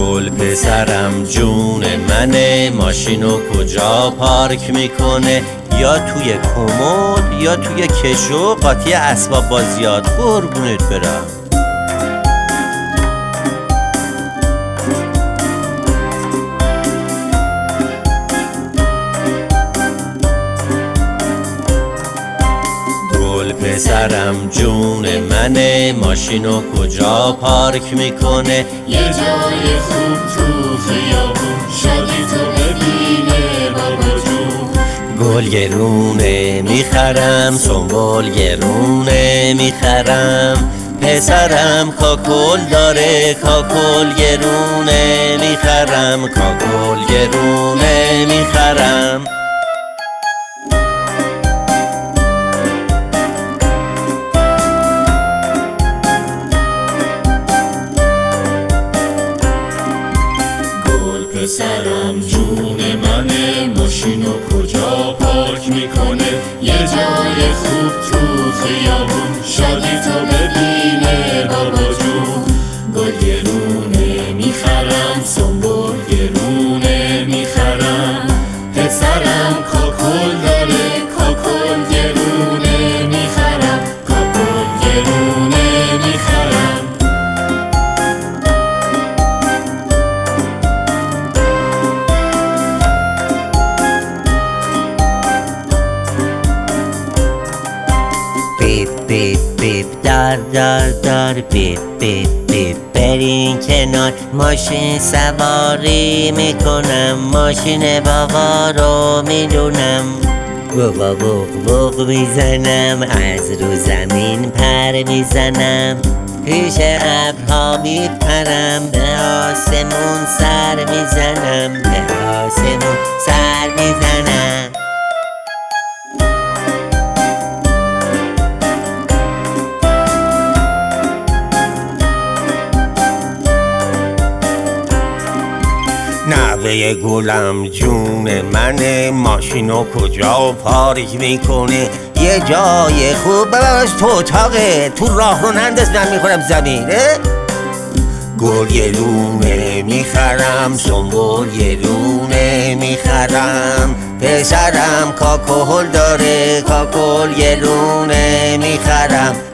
گل پسرم جون منه، ماشینو کجا پارک میکنه؟ یا توی کمد یا توی کشو قاطی اسباب بازیات. قربونت برم. گل پسرم جون منه، ماشینو کجا پارک میکنه؟ یه جای خوب تو خیابون، شادی تو ببینه بابا جون. گل گرونه میخرم، سنبول گرونه میخرم، پسرم کاکل داره، کاکل گرونه میخرم، کاکل گرونه میخرم. پسرم جون منه، ماشینو کجا پارک میکنه؟ یه جای خوب تو خیابون، شادی تو ببینه بابا جون. گل گرونه میخرم، سنبول گرونه میخرم، پسرم کاکل داره، کاکل گرونه میخرم، کاکل گرونه میخرم. بیپ بیپ بیپ دار دار دار، بیپ بیپ بیپ برین کنار. ماشین سواری میکنم، ماشین بابا رو میدونم. بوق بوق بوق میزنم، از رو زمین پر میزنم، پیش ابرها میپرم، به آسمون سر میزنم، به آسمون سر میزنم. نوه گلم جون منه، ماشینو کجا پارک میکنه؟ یه جای خوب ببرش تو اتاقه، تو راه رو ننداز من میخورم زمین. گل یه لونه میخرم، سنبول یه لونه میخرم، پسرم کاکل داره، کاکل یه لونه میخرم،